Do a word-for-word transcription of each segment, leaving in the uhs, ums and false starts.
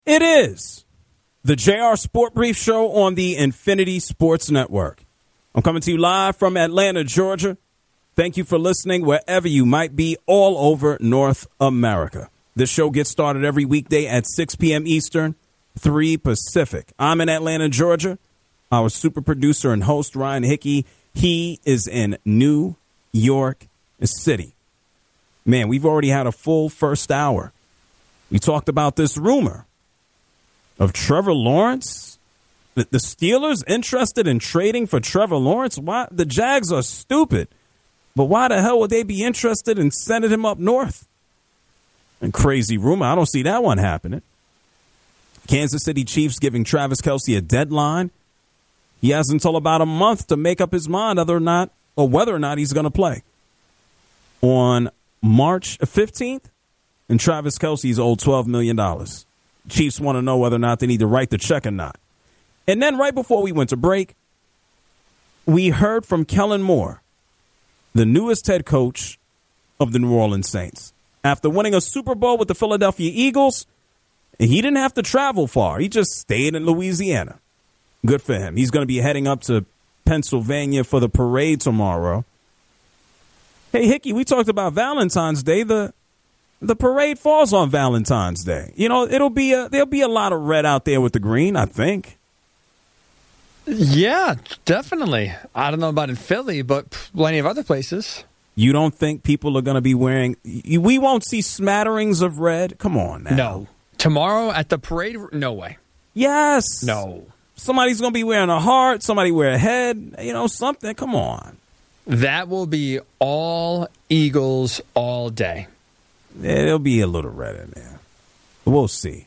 It is the J R Sport Brief Show on the Infinity Sports Network. I'm coming to you live from Atlanta, Georgia. Thank you for listening wherever you might be all over North America. This show gets started every weekday at six p.m. Eastern, three Pacific. I'm in Atlanta, Georgia. Our super producer and host, Ryan Hickey, he is in New York City. Man, we've already had a full first hour. We talked about this rumor of Trevor Lawrence. The, the Steelers interested in trading for Trevor Lawrence? Why? The Jags are stupid. But why the hell would they be interested in sending him up north? And crazy rumor. I don't see that one happening. Kansas City Chiefs giving Travis Kelce a deadline. He has until about a month to make up his mind whether or not, or whether or not he's going to play. On March fifteenth, and Travis Kelce's owed twelve million dollars. Chiefs want to know whether or not they need to write the check or not. And then right before we went to break, we heard from Kellen Moore, the newest head coach of the New Orleans Saints. After winning a Super Bowl with the Philadelphia Eagles, he didn't have to travel far. He just stayed in Louisiana. Good for him. He's going to be heading up to Pennsylvania for the parade tomorrow. Hey, Hickey, we talked about Valentine's Day. The the parade falls on Valentine's Day. You know, it'll be a, there'll be a lot of red out there with the green, I think. Yeah, definitely. I don't know about in Philly, but plenty of other places. You don't think people are going to be wearing... We won't see smatterings of red? Come on now. No. Tomorrow at the parade? No way. Yes. No. Somebody's going to be wearing a heart. Somebody wear a head. You know, something. Come on. That will be all Eagles all day. Yeah, there'll be a little red in there. We'll see.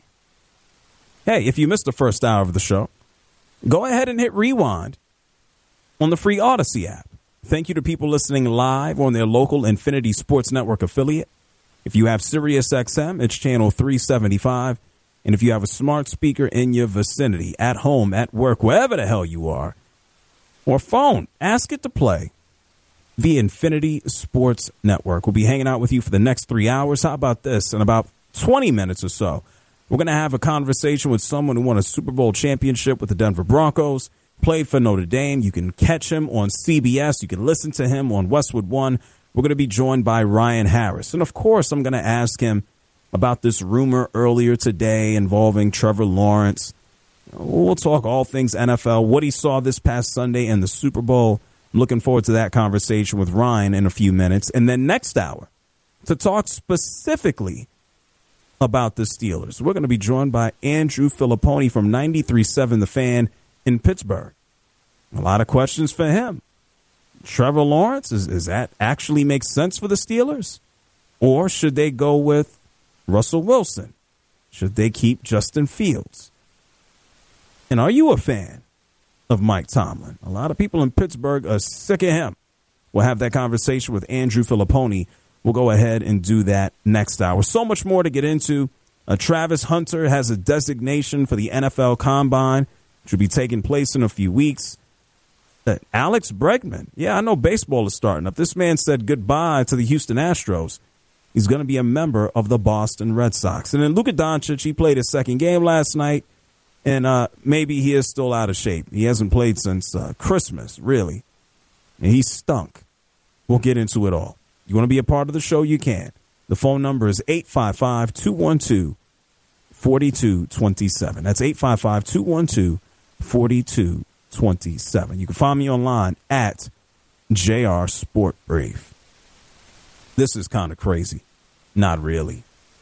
Hey, if you missed the first hour of the show, go ahead and hit rewind on the free Odyssey app. Thank you to people listening live on their local Infinity Sports Network affiliate. If you have Sirius X M, it's channel three seventy-five. And if you have a smart speaker in your vicinity, at home, at work, wherever the hell you are, or phone, ask it to play the Infinity Sports Network. We'll be hanging out with you for the next three hours. How about this? In about twenty minutes or so, we're going to have a conversation with someone who won a Super Bowl championship with the Denver Broncos, played for Notre Dame. You can catch him on C B S. You can listen to him on Westwood One. We're going to be joined by Ryan Harris. And, of course, I'm going to ask him about this rumor earlier today involving Trevor Lawrence. We'll talk all things N F L, what he saw this past Sunday in the Super Bowl. I'm looking forward to that conversation with Ryan in a few minutes. And then next hour, to talk specifically about the Steelers, we're going to be joined by Andrew Filipponi from ninety-three point seven The Fan in Pittsburgh. A lot of questions for him. Trevor Lawrence, is, is that actually makes sense for the Steelers? Or should they go with Russell Wilson? Should they keep Justin Fields? And are you a fan of Mike Tomlin? A lot of people in Pittsburgh are sick of him. We'll have that conversation with Andrew Filipponi. We'll go ahead and do that next hour. So much more to get into. Uh, Travis Hunter has a designation for the N F L Combine, which will be taking place in a few weeks. Uh, Alex Bregman. Yeah, I know baseball is starting up. This man said goodbye to the Houston Astros. He's going to be a member of the Boston Red Sox. And then Luka Doncic, he played his second game last night, and uh, maybe he is still out of shape. He hasn't played since uh, Christmas, really. And he stunk. We'll get into it all. You want to be a part of the show? You can. The phone number is eight five five, two one two, four two two seven. That's eight five five, two one two, four two two seven. You can find me online at J R Sport Brief. This is kind of crazy. Not really.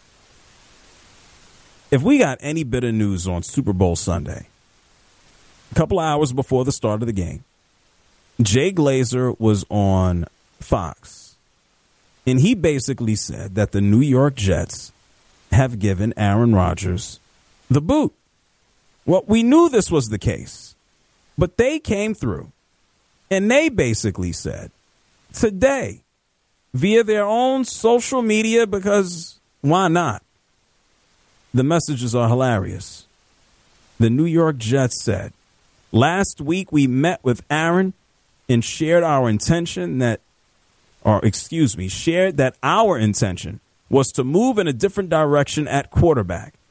If we got any bit of news on Super Bowl Sunday, a couple of hours before the start of the game, Jay Glazer was on Fox, and he basically said that the New York Jets have given Aaron Rodgers the boot. Well, we knew this was the case, but they came through, and they basically said today, via their own social media, because why not? The messages are hilarious. The New York Jets said, last week we met with Aaron and shared our intention that, or excuse me, shared that our intention was to move in a different direction at quarterback.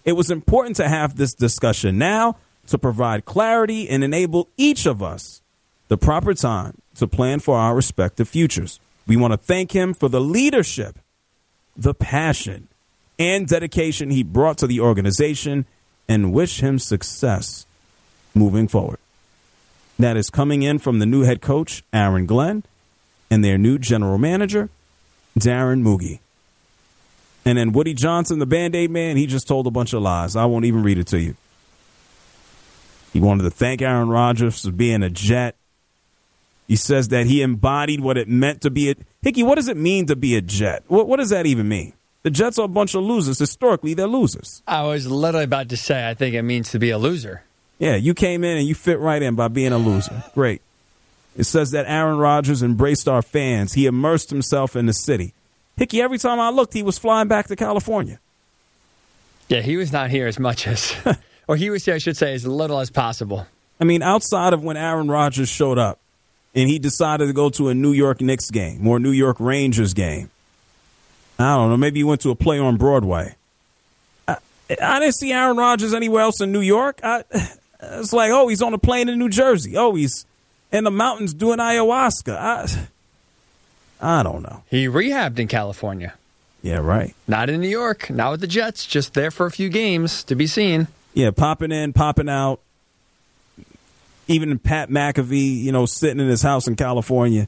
It was important to have this discussion now to provide clarity and enable each of us the proper time to plan for our respective futures. We want to thank him for the leadership, the passion, and dedication he brought to the organization and wish him success moving forward. That is coming in from the new head coach, Aaron Glenn, and their new general manager, Darren Moogie. And then Woody Johnson, the Band-Aid man, he just told a bunch of lies. I won't even read it to you. He wanted to thank Aaron Rodgers for being a Jet. He says that he embodied what it meant to be a... Hickey, what does it mean to be a Jet? What, what does that even mean? The Jets are a bunch of losers. Historically, they're losers. I was literally about to say, I think it means to be a loser. Yeah, you came in and you fit right in by being a loser. Great. It says that Aaron Rodgers embraced our fans. He immersed himself in the city. Hickey, every time I looked, he was flying back to California. Yeah, he was not here as much as... or he was here, I should say, as little as possible. I mean, outside of when Aaron Rodgers showed up and he decided to go to a New York Knicks game or New York Rangers game. I don't know. Maybe he went to a play on Broadway. I, I didn't see Aaron Rodgers anywhere else in New York. I, it's like, oh, he's on a plane in New Jersey. Oh, he's in the mountains doing ayahuasca. I, I don't know. He rehabbed in California. Yeah, right. Not in New York. Not with the Jets. Just there for a few games to be seen. Yeah, popping in, popping out. Even Pat McAfee, you know, sitting in his house in California.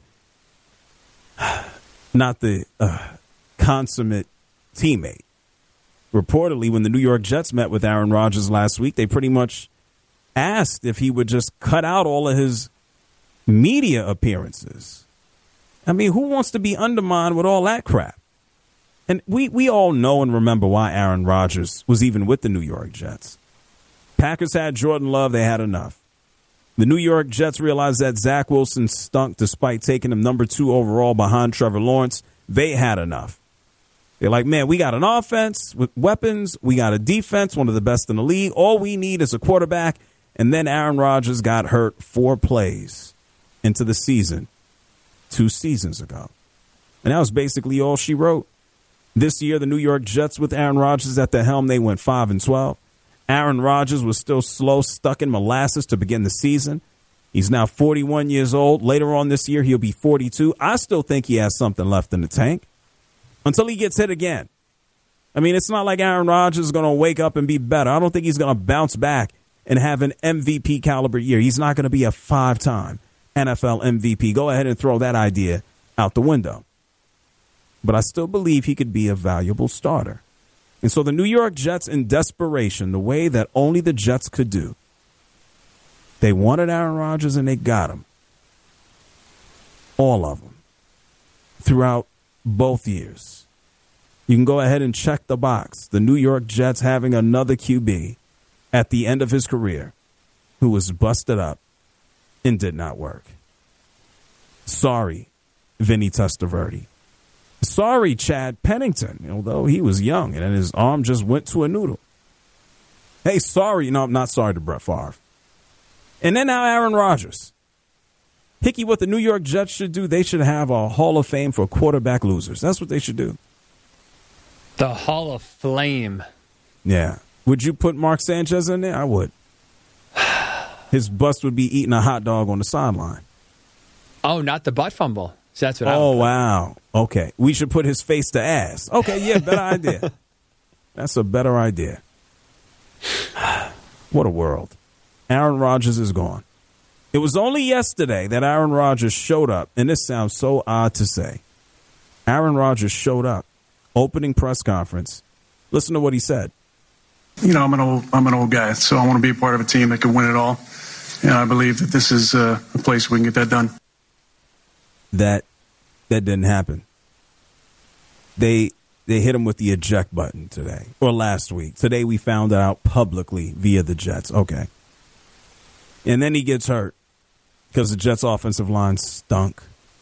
Not the uh, consummate teammate. Reportedly, when the New York Jets met with Aaron Rodgers last week, they pretty much asked if he would just cut out all of his media appearances. I mean, who wants to be undermined with all that crap? And we, we all know and remember why Aaron Rodgers was even with the New York Jets. Packers had Jordan Love. They had enough. The New York Jets realized that Zach Wilson stunk despite taking him number two overall behind Trevor Lawrence. They had enough. They're like, man, we got an offense with weapons. We got a defense, one of the best in the league. All we need is a quarterback. And then Aaron Rodgers got hurt four plays into the season two seasons ago. And that was basically all she wrote. This year, the New York Jets with Aaron Rodgers at the helm, they went five and twelve. Aaron Rodgers was still slow, stuck in molasses to begin the season. He's now forty-one years old. Later on this year, he'll be forty-two. I still think he has something left in the tank until he gets hit again. I mean, it's not like Aaron Rodgers is going to wake up and be better. I don't think he's going to bounce back and have an M V P caliber year. He's not going to be a five-time N F L M V P. Go ahead and throw that idea out the window. But I still believe he could be a valuable starter. And so the New York Jets, in desperation, the way that only the Jets could do, they wanted Aaron Rodgers and they got him. All of them. Throughout both years. You can go ahead and check the box. The New York Jets having another Q B at the end of his career who was busted up and did not work. Sorry, Vinny Testaverde. Sorry, Chad Pennington, although he was young and his arm just went to a noodle. Hey, sorry. No, I'm not sorry to Brett Favre. And then now Aaron Rodgers. Hickey, what the New York Jets should do, they should have a Hall of Fame for quarterback losers. That's what they should do. The Hall of Flame. Yeah. Would you put Mark Sanchez in there? I would. His bust would be eating a hot dog on the sideline. Oh, not the butt fumble. So that's what I Oh, would put. wow. Okay. We should put his face to ass. Okay, yeah, better idea. That's a better idea. What a world. Aaron Rodgers is gone. It was only yesterday that Aaron Rodgers showed up, and this sounds so odd to say. Aaron Rodgers showed up, opening press conference. Listen to what he said. You know, I'm an old, I'm an old guy, so I want to be a part of a team that can win it all. And I believe that this is uh, a place we can get that done. That that didn't happen. They they hit him with the eject button today or last week. Today we found out publicly via the Jets. Okay. And then he gets hurt because the Jets offensive line stunk.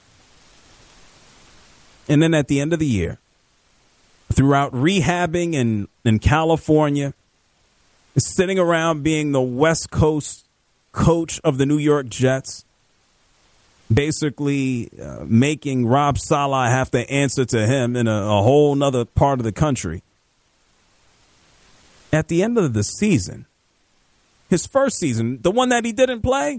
And then at the end of the year, throughout rehabbing in, in California, sitting around being the West Coast coach of the New York Jets, basically uh, making Rob Saleh have to answer to him in a, a whole nother part of the country. at the end of the season, his first season, the one that he didn't play,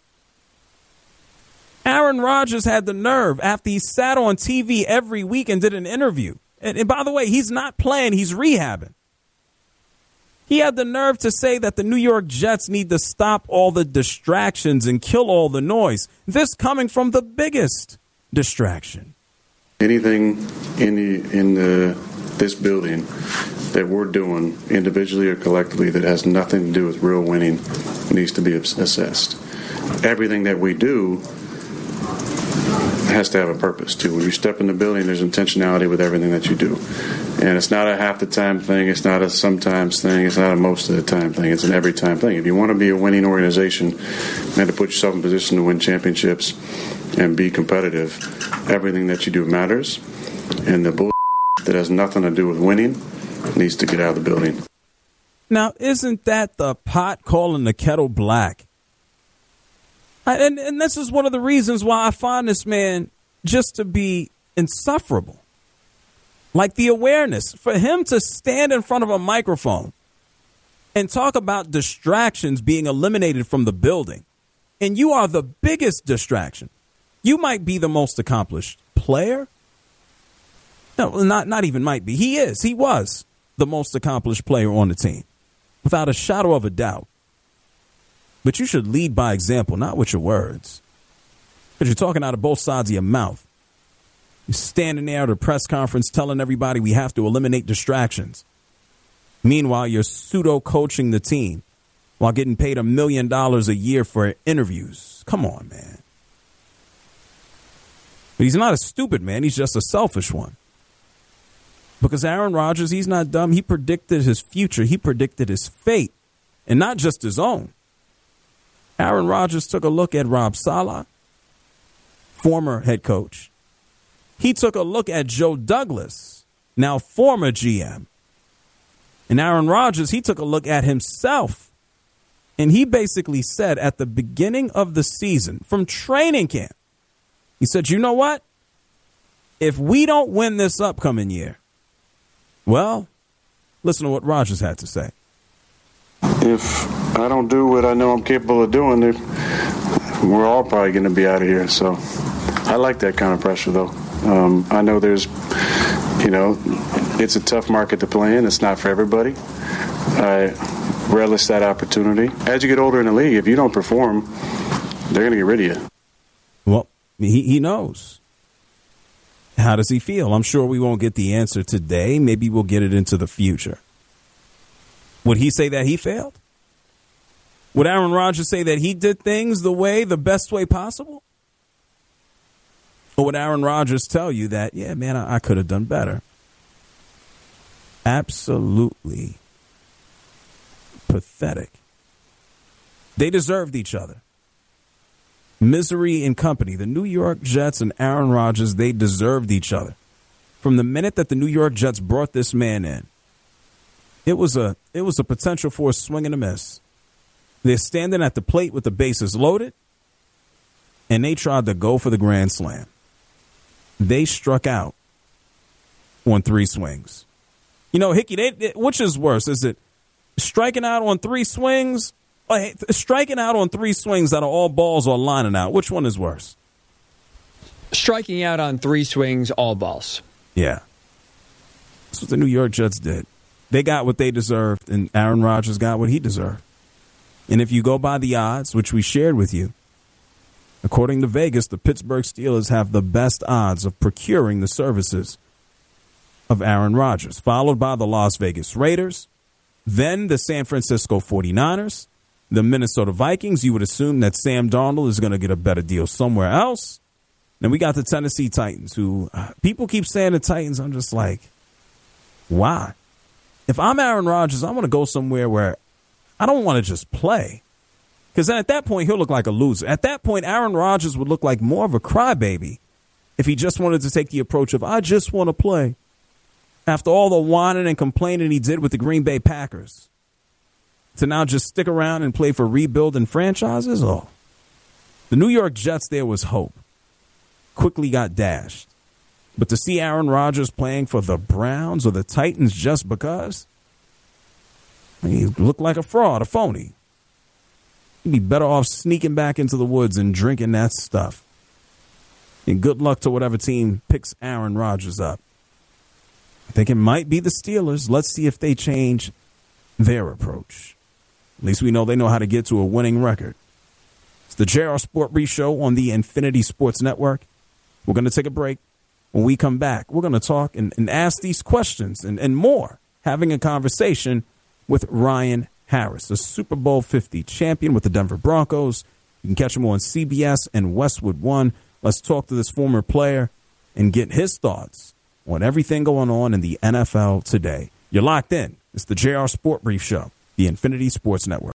Aaron Rodgers had the nerve after he sat on T V every week and did an interview. And, and by the way, he's not playing, he's rehabbing. He had the nerve to say that the New York Jets need to stop all the distractions and kill all the noise. This coming from the biggest distraction. Anything in the in the this building that we're doing individually or collectively that has nothing to do with real winning needs to be assessed. Everything that we do has to have a purpose too. When you step in the building, there's intentionality with everything that you do. And it's not a half the time thing, it's not a sometimes thing, it's not a most of the time thing, it's an every time thing. If you want to be a winning organization and to put yourself in position to win championships and be competitive, everything that you do matters. And the bull that has nothing to do with winning needs to get out of the building. Now, isn't that the pot calling the kettle black? I, and, and this is one of the reasons why I find this man just to be insufferable. Like the awareness for him to stand in front of a microphone and talk about distractions being eliminated from the building. And you are the biggest distraction. You might be the most accomplished player. No, not, not even might be. He is. He was the most accomplished player on the team, without a shadow of a doubt. But you should lead by example, not with your words. Because you're talking out of both sides of your mouth. You're standing there at a press conference telling everybody we have to eliminate distractions. Meanwhile, you're pseudo-coaching the team while getting paid a million dollars a year for interviews. Come on, man. But he's not a stupid man. He's just a selfish one. Because Aaron Rodgers, he's not dumb. He predicted his future. He predicted his fate, and not just his own. Aaron Rodgers took a look at Rob Saleh, former head coach. He took a look at Joe Douglas, now former G M. And Aaron Rodgers, he took a look at himself. And he basically said at the beginning of the season, from training camp, he said, you know what? If we don't win this upcoming year, well, listen to what Rodgers had to say. If I don't do what I know I'm capable of doing, we're all probably going to be out of here. So I like that kind of pressure, though. Um, I know there's, you know, it's a tough market to play in. It's not for everybody. I relish that opportunity. As you get older in the league, if you don't perform, they're going to get rid of you. Well, he, he knows. How does he feel? I'm sure we won't get the answer today. Maybe we'll get it into the future. Would he say that he failed? Would Aaron Rodgers say that he did things the way, the best way possible? Or would Aaron Rodgers tell you that, yeah, man, I, I could have done better? Absolutely pathetic. They deserved each other. Misery and company. The New York Jets and Aaron Rodgers, they deserved each other. From the minute that the New York Jets brought this man in, it was a it was a potential for a swing and a miss. They're standing at the plate with the bases loaded, and they tried to go for the grand slam. They struck out on three swings. You know, Hickey, they, they, which is worse? Is it striking out on three swings? Or striking out on three swings that are all balls or lining out? Which one is worse? Striking out on three swings, all balls. Yeah. That's what the New York Jets did. They got what they deserved, and Aaron Rodgers got what he deserved. And if you go by the odds, which we shared with you, according to Vegas, the Pittsburgh Steelers have the best odds of procuring the services of Aaron Rodgers, followed by the Las Vegas Raiders, then the San Francisco forty-niners, the Minnesota Vikings. You would assume that Sam Darnold is going to get a better deal somewhere else. Then we got the Tennessee Titans, who uh, people keep saying the Titans. I'm just like, why? If I'm Aaron Rodgers, I want to go somewhere where I don't want to just play. Because then at that point, he'll look like a loser. At that point, Aaron Rodgers would look like more of a crybaby if he just wanted to take the approach of, I just want to play. After all the whining and complaining he did with the Green Bay Packers, to now just stick around and play for rebuilding franchises? Oh, the New York Jets, there was hope. Quickly got dashed. But to see Aaron Rodgers playing for the Browns or the Titans just because, He looked like a fraud, a phony. He'd be better off sneaking back into the woods and drinking that stuff. And good luck to whatever team picks Aaron Rodgers up. I think it might be the Steelers. Let's see if they change their approach. At least we know they know how to get to a winning record. It's the J R Sport Brief Show on the Infinity Sports Network. We're going to take a break. When we come back, we're going to talk and, and ask these questions and, and more, having a conversation with Ryan Harris, a Super Bowl fifty champion with the Denver Broncos. You can catch him on C B S and Westwood One. Let's talk to this former player and get his thoughts on everything going on in the N F L today. You're locked in. It's the J R Sport Brief Show, the Infinity Sports Network.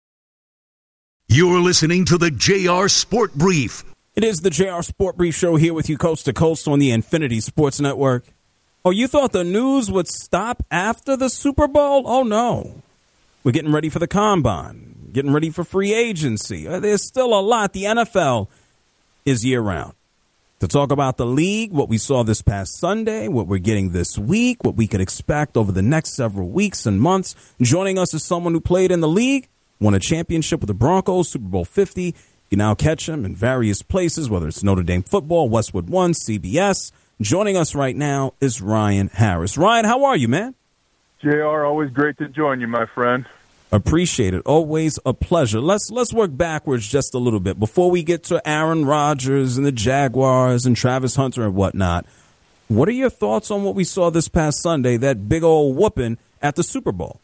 You're listening to the J R Sport Brief. It is the J R Sport Brief Show here with you coast to coast on the Infinity Sports Network. Oh, you thought the news would stop after the Super Bowl? Oh, no. We're getting ready for the Combine, getting ready for free agency. There's still a lot. The N F L is year-round. To talk about the league, what we saw this past Sunday, what we're getting this week, what we could expect over the next several weeks and months. Joining us is someone who played in the league, won a championship with the Broncos, Super Bowl fifty. You can now catch him in various places, whether it's Notre Dame football, Westwood One, C B S. Joining us right now is Ryan Harris. Ryan, how are you, man? J R, always great to join you, my friend. Appreciate it. Always a pleasure. Let's let's work backwards just a little bit. Before we get to Aaron Rodgers and the Jaguars and Travis Hunter and whatnot, what are your thoughts on what we saw this past Sunday, that big old whooping at the Super Bowl?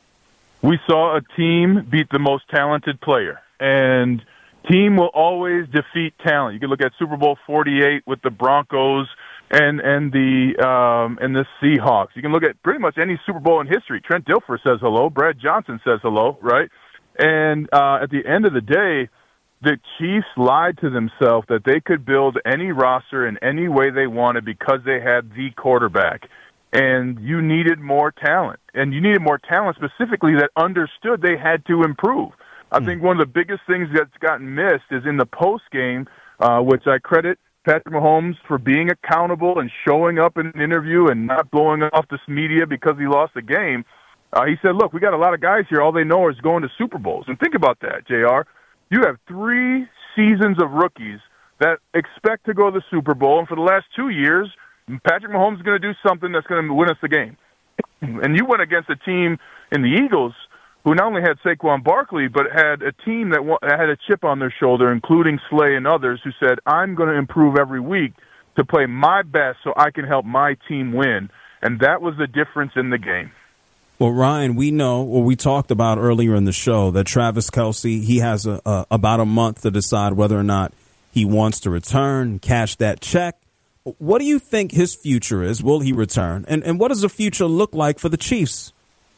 We saw a team beat the most talented player, and team will always defeat talent. You can look at Super Bowl forty-eight with the Broncos and and the um, and the Seahawks. You can look at pretty much any Super Bowl in history. Trent Dilfer says hello. Brad Johnson says hello, right? And uh, at the end of the day, the Chiefs lied to themselves that they could build any roster in any way they wanted because they had the quarterback. And you needed more talent. And you needed more talent specifically that understood they had to improve. I mm. think one of the biggest things that's gotten missed is in the postgame, uh, which I credit Patrick Mahomes for being accountable and showing up in an interview and not blowing off this media because he lost the game. Uh, he said, look, we got a lot of guys here. All they know is going to Super Bowls. And think about that, J R. You have three seasons of rookies that expect to go to the Super Bowl. And for the last two years, Patrick Mahomes is going to do something that's going to win us the game. And you went against a team in the Eagles who not only had Saquon Barkley, but had a team that had a chip on their shoulder, including Slay and others, who said, I'm going to improve every week to play my best so I can help my team win. And that was the difference in the game. Well, Ryan, we know, or we talked about earlier in the show, that Travis Kelce, he has a, a, about a month to decide whether or not he wants to return, cash that check. What do you think his future is? Will he return? And, and what does the future look like for the Chiefs?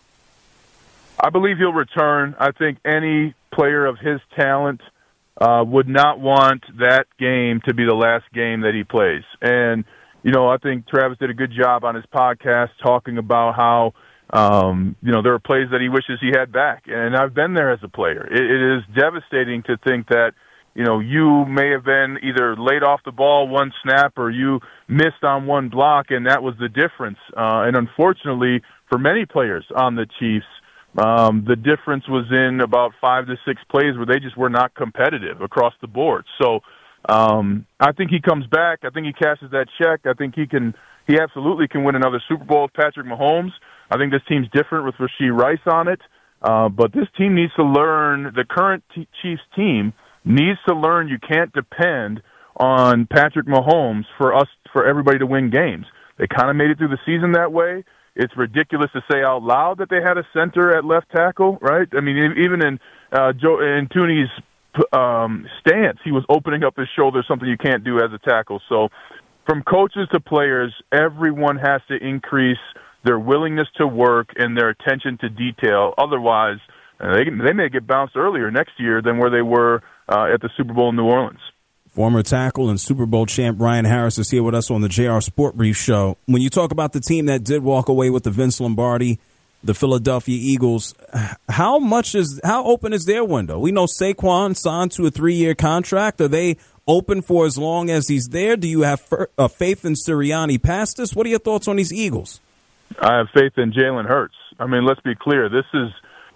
I believe he'll return. I think any player of his talent uh, would not want that game to be the last game that he plays. And, you know, I think Travis did a good job on his podcast talking about how, um, you know, there are plays that he wishes he had back. And I've been there as a player. It, it is devastating to think that, you know, you may have been either laid off the ball one snap or you missed on one block, and that was the difference. Uh, and unfortunately, for many players on the Chiefs, Um, the difference was in about five to six plays where they just were not competitive across the board. So um, I think he comes back. I think he cashes that check. I think he can. He absolutely can win another Super Bowl with Patrick Mahomes. I think this team's different with Rashee Rice on it. Uh, but this team needs to learn, the current t- Chiefs team needs to learn you can't depend on Patrick Mahomes for us, for everybody to win games. They kind of made it through the season that way. It's ridiculous to say out loud that they had a center at left tackle, right? I mean, even in uh, Joe in Tooney's um, stance, he was opening up his shoulder, something you can't do as a tackle. So from coaches to players, everyone has to increase their willingness to work and their attention to detail. Otherwise, uh, they, they may get bounced earlier next year than where they were uh, at the Super Bowl in New Orleans. Former tackle and Super Bowl champ Ryan Harris is here with us on the J R Sport Brief Show. When you talk about the team that did walk away with the Vince Lombardi, the Philadelphia Eagles, how much is how open is their window? We know Saquon signed to a three-year contract. Are they open for as long as he's there? Do you have uh, faith in Sirianni past this? What are your thoughts on these Eagles? I have faith in Jalen Hurts. I mean, let's be clear. This is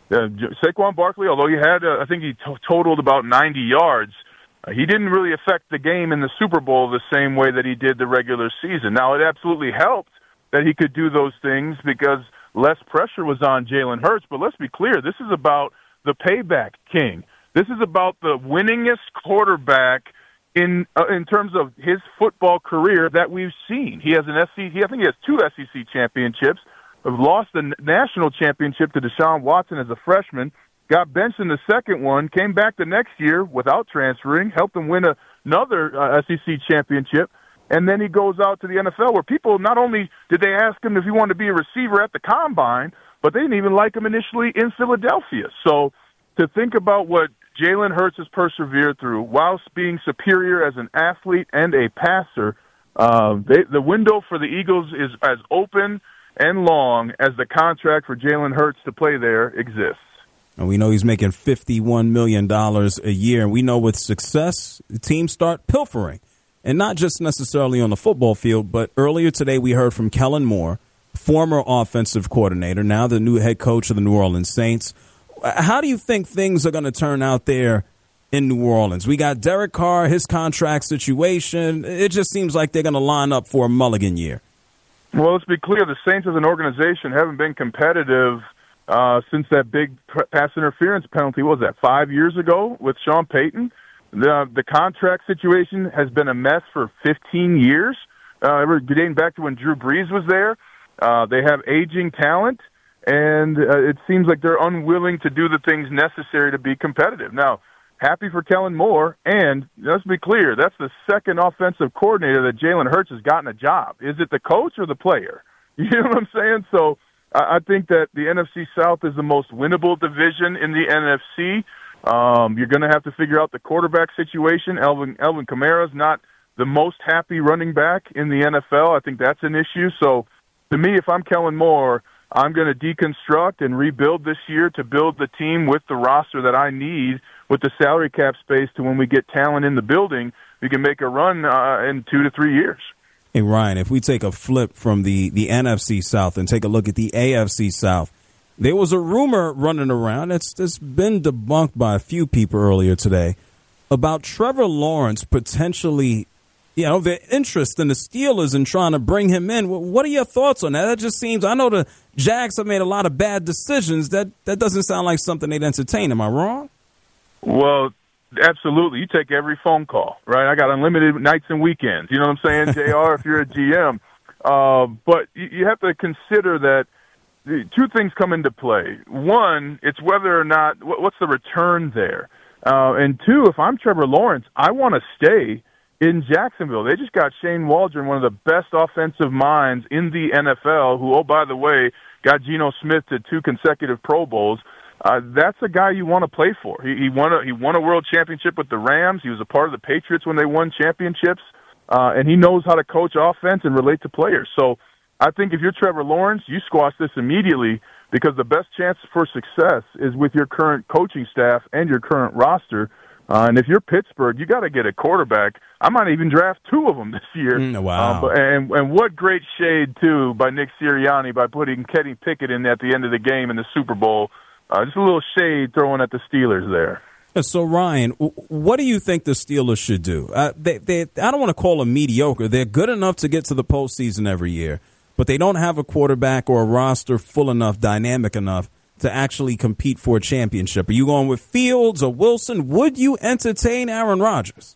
Uh, Saquon Barkley, although he had, uh, I think he t- totaled about ninety yards, uh, he didn't really affect the game in the Super Bowl the same way that he did the regular season. Now, it absolutely helped that he could do those things because less pressure was on Jalen Hurts. But let's be clear, this is about the payback king. This is about the winningest quarterback in uh, in terms of his football career that we've seen. He has an S E C, I think he has two S E C championships. Lost the national championship to Deshaun Watson as a freshman, got benched in the second one, came back the next year without transferring, helped him win a, another uh, S E C championship, and then he goes out to the N F L where people, not only did they ask him if he wanted to be a receiver at the Combine, but they didn't even like him initially in Philadelphia. So to think about what Jalen Hurts has persevered through whilst being superior as an athlete and a passer, uh, they, the window for the Eagles is as open and long as the contract for Jalen Hurts to play there exists. And we know he's making fifty-one million dollars a year. And we know with success, the teams start pilfering. And not just necessarily on the football field, but earlier today we heard from Kellen Moore, former offensive coordinator, now the new head coach of the New Orleans Saints. How do you think things are going to turn out there in New Orleans? We got Derek Carr, his contract situation. It just seems like they're going to line up for a mulligan year. Well, let's be clear. The Saints as an organization haven't been competitive uh, since that big pass interference penalty. What was that, five years ago with Sean Payton? The, the contract situation has been a mess for fifteen years, uh, dating back to when Drew Brees was there. Uh, they have aging talent, and uh, it seems like they're unwilling to do the things necessary to be competitive. Now, happy for Kellen Moore, and let's be clear, that's the second offensive coordinator that Jalen Hurts has gotten a job. Is it the coach or the player? You know what I'm saying? So I think that the N F C South is the most winnable division in the N F C. Um, you're going to have to figure out the quarterback situation. Elvin, Elvin Kamara's not the most happy running back in the N F L. I think that's an issue. So to me, if I'm Kellen Moore, I'm going to deconstruct and rebuild this year to build the team with the roster that I need with the salary cap space to when we get talent in the building, we can make a run uh, in two to three years. Hey, Ryan, if we take a flip from the, the N F C South and take a look at the A F C South, there was a rumor running around, it's, it's been debunked by a few people earlier today, about Trevor Lawrence potentially, you know, their interest in the Steelers and trying to bring him in. What are your thoughts on that? That just seems, I know the Jags have made a lot of bad decisions. That, that doesn't sound like something they'd entertain. Am I wrong? Well, absolutely. You take every phone call, right? I got unlimited nights and weekends. You know what I'm saying, J R, if you're a G M. Uh, but you, you have to consider that two things come into play. One, it's whether or not, what's the return there? Uh, and two, if I'm Trevor Lawrence, I want to stay in Jacksonville. They just got Shane Waldron, one of the best offensive minds in the N F L, who, oh, by the way, got Geno Smith to two consecutive Pro Bowls. Uh, that's a guy you want to play for. He, he won a he won a world championship with the Rams. He was a part of the Patriots when they won championships, uh, and he knows how to coach offense and relate to players. So I think if you're Trevor Lawrence, you squash this immediately because the best chance for success is with your current coaching staff and your current roster. Uh, and if you're Pittsburgh, you got to get a quarterback. I might even draft two of them this year. Mm, wow! Uh, but, and and what great shade too by Nick Sirianni by putting Kenny Pickett in at the end of the game in the Super Bowl. Uh, just a little shade thrown at the Steelers there. So, Ryan, what do you think the Steelers should do? Uh, they, they, I don't want to call them mediocre. They're good enough to get to the postseason every year, but they don't have a quarterback or a roster full enough, dynamic enough to actually compete for a championship. Are you going with Fields or Wilson? Would you entertain Aaron Rodgers?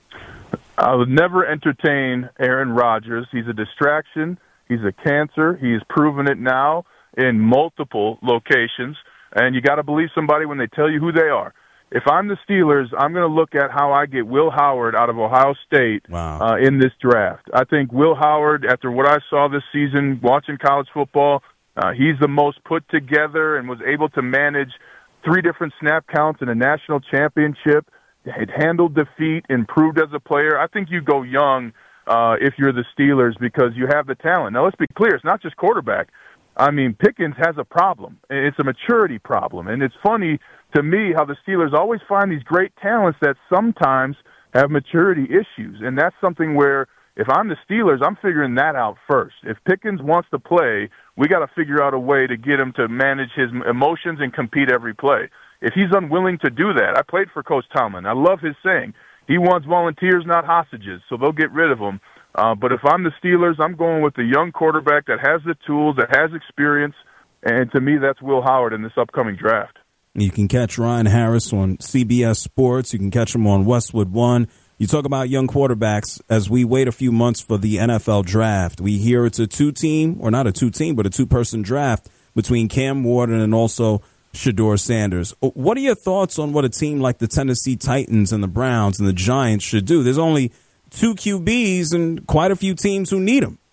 I would never entertain Aaron Rodgers. He's a distraction. He's a cancer. He's proven it now in multiple locations. And you got to believe somebody when they tell you who they are. If I'm the Steelers, I'm going to look at how I get Will Howard out of Ohio State wow. uh, in this draft. I think Will Howard, after what I saw this season watching college football, uh, he's the most put together and was able to manage three different snap counts in a national championship. Had handled defeat, improved as a player. I think you go young uh, if you're the Steelers because you have the talent. Now, let's be clear. It's not just quarterback. I mean, Pickens has a problem. It's a maturity problem. And it's funny to me how the Steelers always find these great talents that sometimes have maturity issues. And that's something where if I'm the Steelers, I'm figuring that out first. If Pickens wants to play we got to figure out a way to get him to manage his emotions and compete every play. If he's unwilling to do that, I played for Coach Tomlin. I love his saying. He wants volunteers, not hostages, so they'll get rid of him. Uh, but if I'm the Steelers, I'm going with the young quarterback that has the tools, that has experience, and to me, that's Will Howard in this upcoming draft. You can catch Ryan Harris on C B S Sports. You can catch him on Westwood One. You talk about young quarterbacks as we wait a few months for the N F L draft. We hear it's a two-team, or not a two-team, but a two-person draft between Cam Ward and also Shedeur Sanders. What are your thoughts on what a team like the Tennessee Titans and the Browns and the Giants should do? There's only two Q Bs and quite a few teams who need them.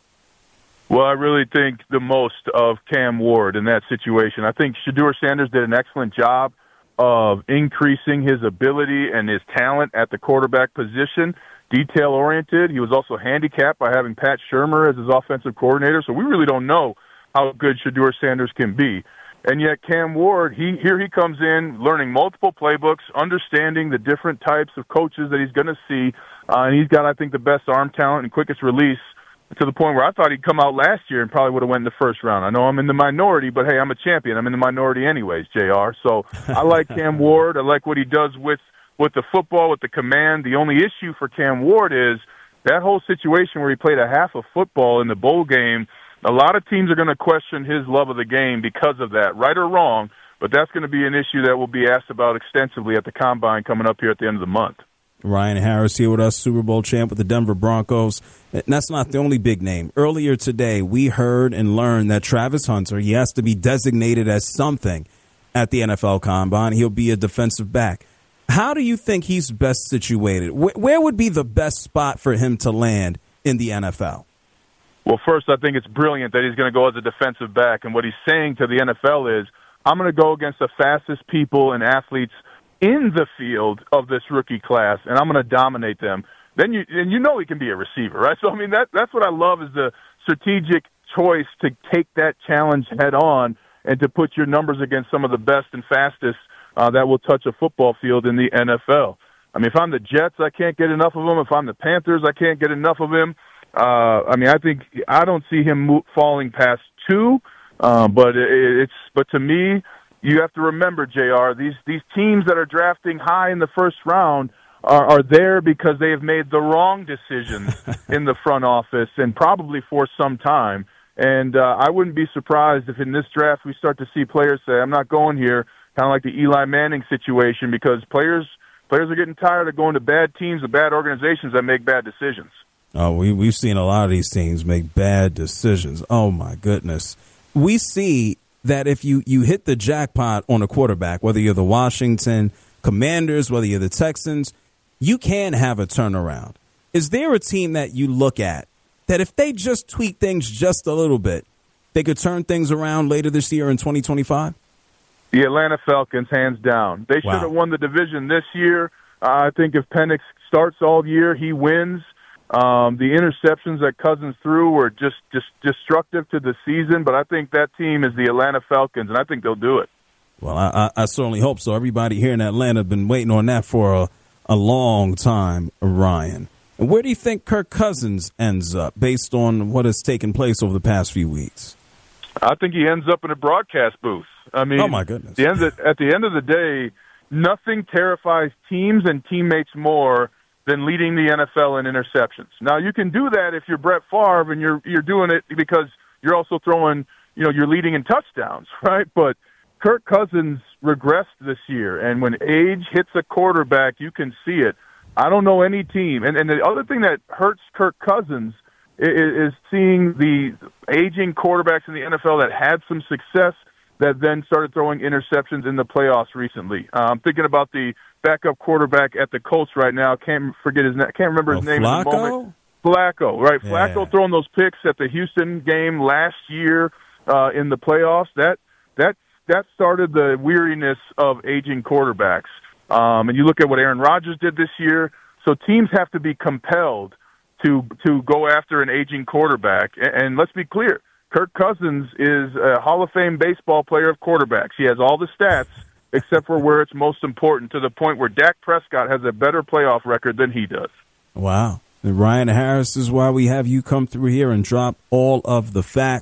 Well, I really think the most of Cam Ward in that situation. I think Shedeur Sanders did an excellent job of increasing his ability and his talent at the quarterback position, detail-oriented. He was also handicapped by having Pat Shurmur as his offensive coordinator, so we really don't know how good Shedeur Sanders can be. And yet Cam Ward, he here he comes in, learning multiple playbooks, understanding the different types of coaches that he's going to see, uh, and he's got, I think, the best arm talent and quickest release, to the point where I thought he'd come out last year and probably would have went in the first round. I know I'm in the minority, but hey, I'm a champion. I'm in the minority anyways, J R. So I like Cam Ward. I like what he does with, with the football, with the command. The only issue for Cam Ward is that whole situation where he played a half of football in the bowl game. A lot of teams are going to question his love of the game because of that, right or wrong, but that's going to be an issue that will be asked about extensively at the Combine coming up here at the end of the month. Ryan Harris here with us, Super Bowl champ with the Denver Broncos. And that's not the only big name. Earlier today, we heard and learned that Travis Hunter, he has to be designated as something at the N F L Combine. He'll be a defensive back. How do you think he's best situated? Where would be the best spot for him to land in the N F L? Well, first, I think it's brilliant that he's going to go as a defensive back. And what he's saying to the N F L is, I'm going to go against the fastest people and athletes in the field of this rookie class, and I'm going to dominate them. Then you and you know he can be a receiver, right? So, I mean, that that's what I love is the strategic choice to take that challenge head on and to put your numbers against some of the best and fastest uh, that will touch a football field in the N F L. I mean, if I'm the Jets, I can't get enough of him. If I'm the Panthers, I can't get enough of him. Uh, I mean, I think I don't see him mo- falling past two, uh, but it, it's but to me, you have to remember, J R, these these teams that are drafting high in the first round are, are there because they have made the wrong decisions in the front office and probably for some time. And uh, I wouldn't be surprised if in this draft we start to see players say, I'm not going here, kind of like the Eli Manning situation, because players players are getting tired of going to bad teams and bad organizations that make bad decisions. Oh, we, we've seen a lot of these teams make bad decisions. Oh, my goodness. We see that if you, you hit the jackpot on a quarterback, whether you're the Washington Commanders, whether you're the Texans, you can have a turnaround. Is there a team that you look at that if they just tweak things just a little bit, they could turn things around later this year in twenty twenty-five? The Atlanta Falcons, hands down. They Wow. should have won the division this year. Uh, I think if Penix starts all year, he wins. Um, the interceptions that Cousins threw were just, just destructive to the season, but I think that team is the Atlanta Falcons, and I think they'll do it. Well, I, I, I certainly hope so. Everybody here in Atlanta have been waiting on that for a, a long time, Ryan. And where do you think Kirk Cousins ends up based on what has taken place over the past few weeks? I think he ends up in a broadcast booth. I mean, oh my goodness! The end of, at the end of the day, nothing terrifies teams and teammates more than leading the N F L in interceptions. Now, you can do that if you're Brett Favre and you're you're doing it because you're also throwing, you know, you're leading in touchdowns, right? But Kirk Cousins regressed this year, and when age hits a quarterback, you can see it. I don't know any team. And, and the other thing that hurts Kirk Cousins is, is seeing the aging quarterbacks in the N F L that had some success that then started throwing interceptions in the playoffs recently. Uh, I'm thinking about the backup quarterback at the Colts right now. Can't forget his name. Can't remember his oh, name Flacco? at the moment. Flacco, right? Yeah. Flacco throwing those picks at the Houston game last year uh, in the playoffs. That that that started the weariness of aging quarterbacks. Um, and you look at what Aaron Rodgers did this year. So teams have to be compelled to to go after an aging quarterback. And, and let's be clear, Kirk Cousins is a Hall of Fame baseball player of quarterbacks. He has all the stats except for where it's most important, to the point where Dak Prescott has a better playoff record than he does. Wow. And Ryan Harris is why we have you come through here and drop all of the facts.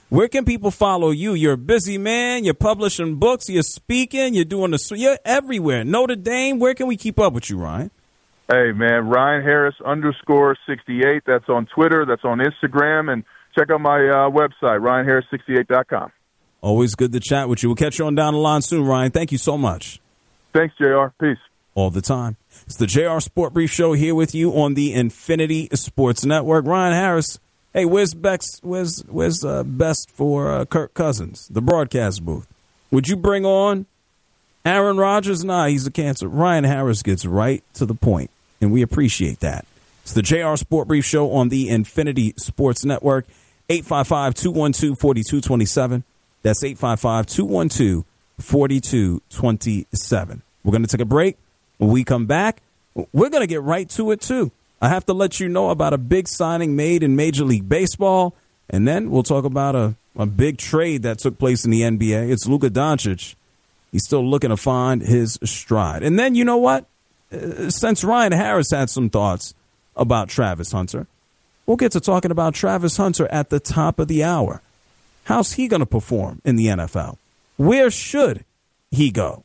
Where can people follow you? You're a busy man. You're publishing books. You're speaking. You're doing the. You're everywhere. Notre Dame. Where can we keep up with you, Ryan? Hey, man, Ryan Harris underscore sixty-eight. That's on Twitter. That's on Instagram. And check out my uh, website, ryan harris sixty-eight dot com. Always good to chat with you. We'll catch you on down the line soon, Ryan. Thank you so much. Thanks, J R. Peace. All the time. It's the J R Sport Brief Show here with you on the Infinity Sports Network. Ryan Harris. Hey, where's Bex? Where's where's uh, best for uh, Kirk Cousins, the broadcast booth? Would you bring on Aaron Rodgers? Nah, he's a cancer. Ryan Harris gets right to the point, and we appreciate that. It's the J R Sport Brief Show on the Infinity Sports Network. eight five five, two one two, four two two seven. That's eight five five, two one two, four two two seven. We're going to take a break. When we come back, we're going to get right to it, too. I have to let you know about a big signing made in Major League Baseball, and then we'll talk about a, a big trade that took place in the N B A. It's Luka Doncic. He's still looking to find his stride. And then, you know what? Uh, since Ryan Harris had some thoughts about Travis Hunter, we'll get to talking about Travis Hunter at the top of the hour. How's he going to perform in the N F L? Where should he go?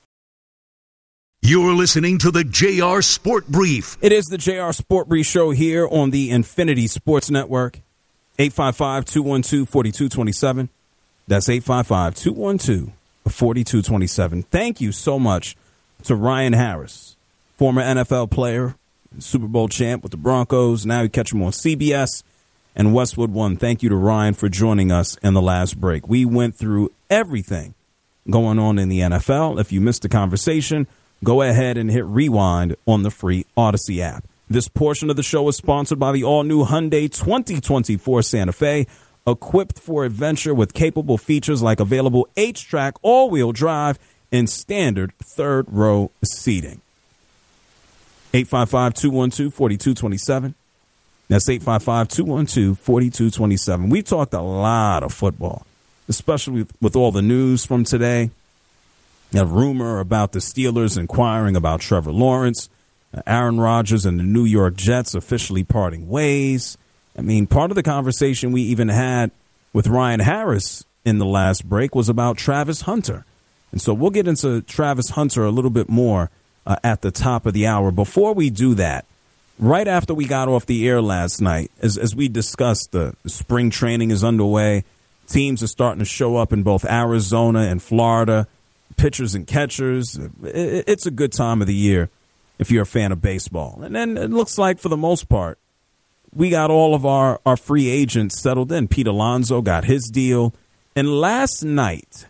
You're listening to the J R Sport Brief. It is the J R Sport Brief Show here on the Infinity Sports Network. eight five five, two one two, four two two seven. That's eight five five, two one two, four two two seven. Thank you so much to Ryan Harris, former N F L player, Super Bowl champ with the Broncos. Now you catch him on C B S and Westwood One. Thank you to Ryan for joining us in the last break. We went through everything going on in the N F L. If you missed the conversation, go ahead and hit rewind on the free Odyssey app. This portion of the show is sponsored by the all-new Hyundai twenty twenty-four Santa Fe, equipped for adventure with capable features like available H-Track all-wheel drive and standard third-row seating. eight five five, two one two, four two two seven. That's eight five five, two one two, four two two seven. We talked a lot of football, especially with, with all the news from today. A rumor about the Steelers inquiring about Trevor Lawrence, Aaron Rodgers and the New York Jets officially parting ways. I mean, part of the conversation we even had with Ryan Harris in the last break was about Travis Hunter. And so we'll get into Travis Hunter a little bit more uh, at the top of the hour. Before we do that, right after we got off the air last night, as, as we discussed, the spring training is underway. Teams are starting to show up in both Arizona and Florida. Pitchers and catchers. It's a good time of the year if you're a fan of baseball. And then it looks like, for the most part, we got all of our, our free agents settled in. Pete Alonso got his deal. And last night,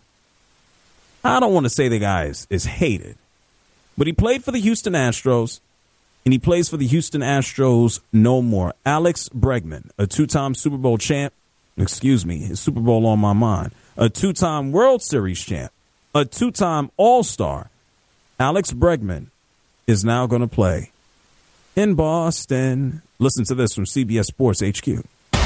I don't want to say the guy is, is hated, but he played for the Houston Astros, and he plays for the Houston Astros no more. Alex Bregman, a two-time Super Bowl champ. Excuse me, his Super Bowl on my mind. A two-time World Series champ. A two-time All-Star, Alex Bregman, is now going to play in Boston. Listen to this from C B S Sports H Q.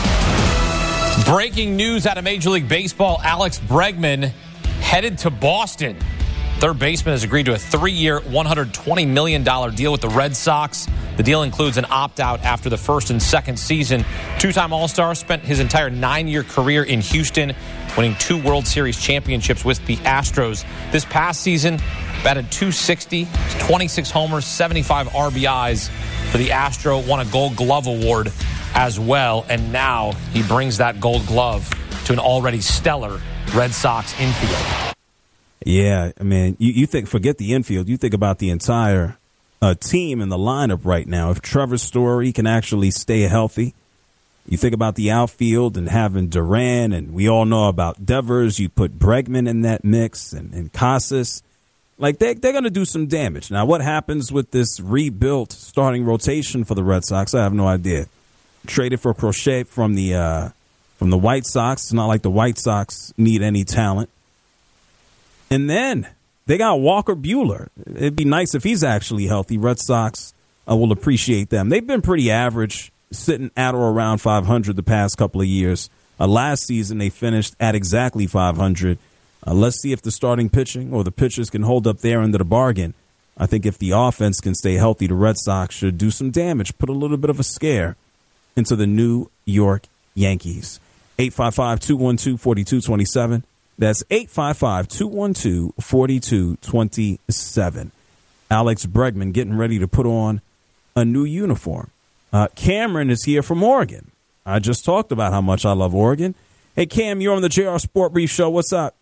Breaking news out of Major League Baseball, Alex Bregman headed to Boston. Third baseman has agreed to a three-year, one hundred twenty million dollars deal with the Red Sox. The deal includes an opt-out after the first and second season. Two-time All-Star, spent his entire nine-year career in Houston, winning two World Series championships with the Astros. This past season, batted two sixty, twenty-six homers, seventy-five R B Is for the Astro, won a Gold Glove Award as well, and now he brings that Gold Glove to an already stellar Red Sox infield. Yeah, I mean, you, you think, forget the infield, you think about the entire uh, team in the lineup right now. If Trevor Story can actually stay healthy, you think about the outfield and having Duran, and we all know about Devers. You put Bregman in that mix, and, and Casas. Like, they, they're going to do some damage. Now, what happens with this rebuilt starting rotation for the Red Sox, I have no idea. Traded for Crochet from the uh, from the White Sox. It's not like the White Sox need any talent. And then they got Walker Buehler. It'd be nice if he's actually healthy. Red Sox uh, will appreciate them. They've been pretty average, sitting at or around five hundred the past couple of years. Uh, last season, they finished at exactly five hundred. Uh, let's see if the starting pitching or the pitchers can hold up their end of the bargain. I think if the offense can stay healthy, the Red Sox should do some damage, put a little bit of a scare into the New York Yankees. eight five five, two one two, four two two seven. That's eight five five, two one two, four two two seven. Alex Bregman getting ready to put on a new uniform. Uh, Cameron is here from Oregon. I just talked about how much I love Oregon. Hey, Cam, you're on the J R Sport Brief Show. What's up?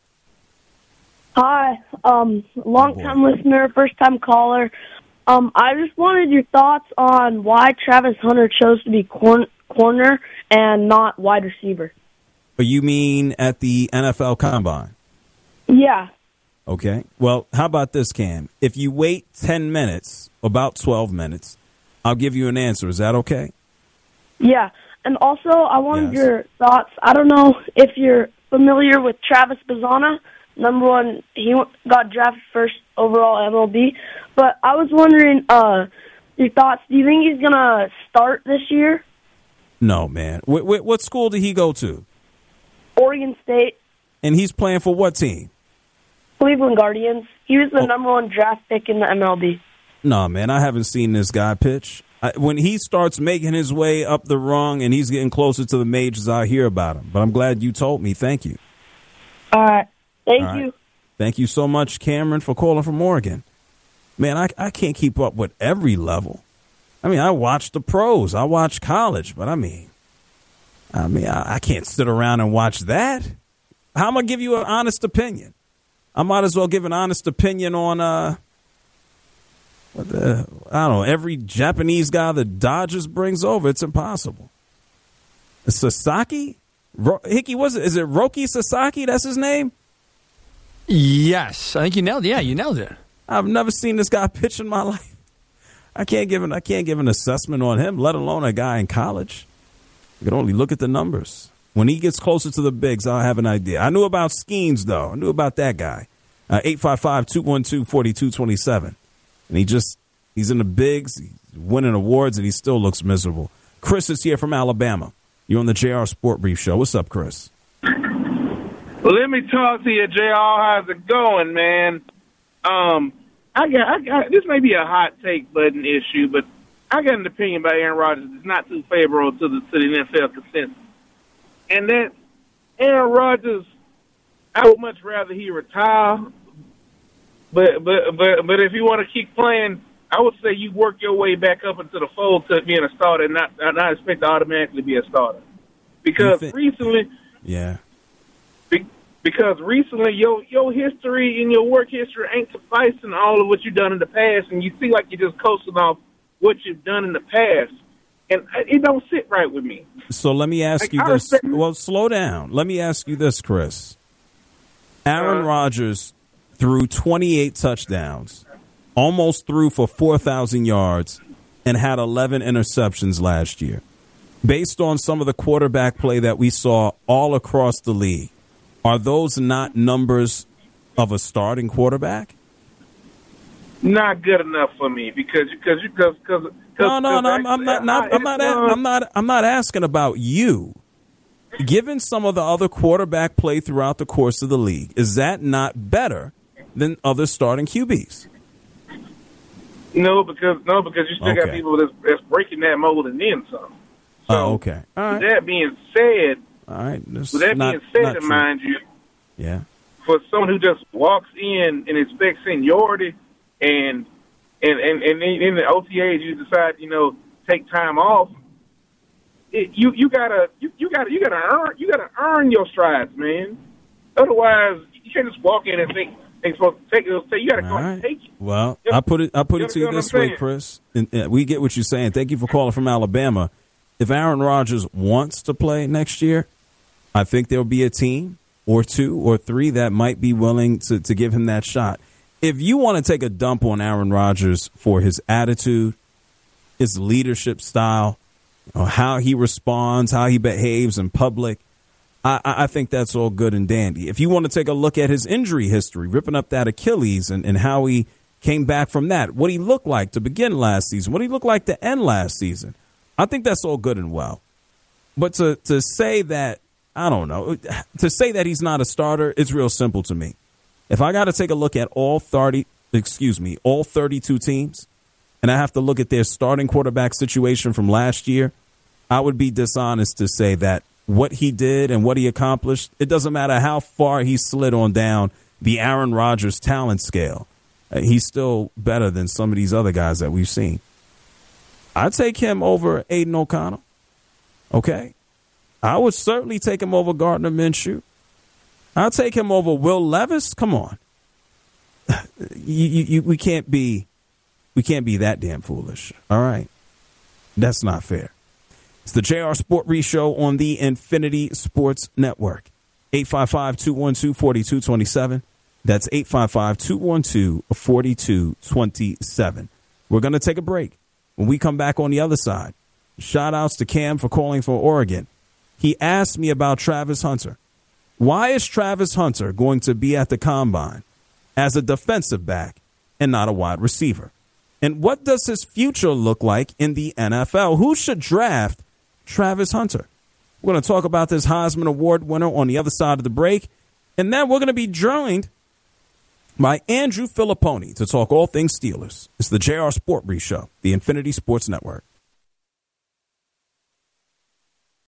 Hi, um, long-time Oh, listener, first-time caller. Um, I just wanted your thoughts on why Travis Hunter chose to be cor- corner and not wide receiver. You mean at the N F L Combine? Yeah. Okay. Well, how about this, Cam? If you wait ten minutes, about twelve minutes, I'll give you an answer. Is that okay? Yeah. And also, I wanted Yes. your thoughts. I don't know if you're familiar with Travis Bazana. Number one, he got drafted first overall M L B. But I was wondering uh, your thoughts. Do you think he's going to start this year? No, man. Wh- wh- what school did he go to? Oregon State, And he's playing for what team? Cleveland Guardians. He was the Oh. number one draft pick in the M L B. No, man. I haven't seen this guy pitch. I, when he starts making his way up the rung and he's getting closer to the majors, I hear about him. But I'm glad you told me. Thank you. All right. Thank All right. you. Thank you so much, Cameron, for calling from Oregon. Man, I, I can't keep up with every level. I mean, I watch the pros. I watch college. But, I mean, I mean, I, I can't sit around and watch that. How am I going to give you an honest opinion? I might as well give an honest opinion on, uh, what the, I don't know, every Japanese guy the Dodgers brings over. It's impossible. Sasaki? Ro- Hickey, was it? Is it Roki Sasaki? That's his name? Yes, I think you nailed it. Yeah, you nailed it. I've never seen this guy pitch in my life. I can't give an I can't give an assessment on him, let alone a guy in college. You can only look at the numbers. When he gets closer to the bigs, I'll have an idea. I knew about Skeens, though. I knew about that guy. Uh, eight five five, two one two, four two two seven. And he just, he's in the bigs, he's winning awards, and he still looks miserable. Chris is here from Alabama. You're on the J R Sport Brief Show. What's up, Chris? Well, let me talk to you, J R. How's it going, man? Um, I got, I got, this may be a hot take button issue, but I got an opinion about Aaron Rodgers that's not too favorable to the to the N F L consensus. And that Aaron Rodgers, I would much rather he retire. But but but but if you want to keep playing, I would say you work your way back up into the fold to being a starter, and not not expect to automatically be a starter. Because think- recently. Yeah. Because recently your your history and your work history ain't sufficing all of what you've done in the past, and you feel like you're just coasting off what you've done in the past, and it don't sit right with me. So let me ask Like, you I this. respect- Well, slow down. Let me ask you this, Chris. Aaron Uh, Rodgers threw twenty-eight touchdowns, almost threw for four thousand yards, and had eleven interceptions last year. Based on some of the quarterback play that we saw all across the league, are those not numbers of a starting quarterback? Not good enough for me because because because because No, no, no. I'm, I'm not. not I'm not. a- I'm not. I'm not asking about you. Given some of the other quarterback play throughout the course of the league, is that not better than other starting Q Bs? No, because no, because you still got Okay. people that's, that's breaking that mold and then some. So, Oh, okay. All right. With that being said, All right. This with that is not, being said, not and true. mind you, Yeah. for someone who just walks in and expects seniority, and and and, and in the O T As you decide, you know, take time off. It, you you gotta you, you gotta you gotta earn you gotta earn your strides, man. Otherwise, you can't just walk in and think they're supposed to take it. You gotta go All and right. take it. Well, Yep. I put it. I put You it to you understand this what I'm way, saying? Chris. And, uh, we get what you're saying. Thank you for calling from Alabama. If Aaron Rodgers wants to play next year, I think there'll be a team or two or three that might be willing to, to give him that shot. If you want to take a dump on Aaron Rodgers for his attitude, his leadership style, you know, how he responds, how he behaves in public, I, I think that's all good and dandy. If you want to take a look at his injury history, ripping up that Achilles and, and how he came back from that, what he looked like to begin last season, what he looked like to end last season, I think that's all good and well. But to, to say that, I don't know, to say that he's not a starter, it's real simple to me. If I got to take a look at all thirty, excuse me, all thirty-two teams, and I have to look at their starting quarterback situation from last year, I would be dishonest to say that what he did and what he accomplished, it doesn't matter how far he slid on down the Aaron Rodgers talent scale. Uh, he's still better than some of these other guys that we've seen. I'd take him over Aiden O'Connell. Okay. I would certainly take him over Gardner Minshew. I'll take him over Will Levis. Come on. you, you, you, we can't be we can't be that damn foolish. All right. That's not fair. It's the J R Sport Re Show on the Infinity Sports Network. eight five five, two one two, four two two seven. That's eight five five, two one two, four two two seven. We're going to take a break. When we come back on the other side, shout outs to Cam for calling for Oregon. He asked me about Travis Hunter. Why is Travis Hunter going to be at the combine as a defensive back and not a wide receiver? And what does his future look like in the N F L? Who should draft Travis Hunter? We're going to talk about this Heisman Award winner on the other side of the break. And then we're going to be joined by Andrew Filipponi to talk all things Steelers. It's the J R Sport Re Show, the Infinity Sports Network.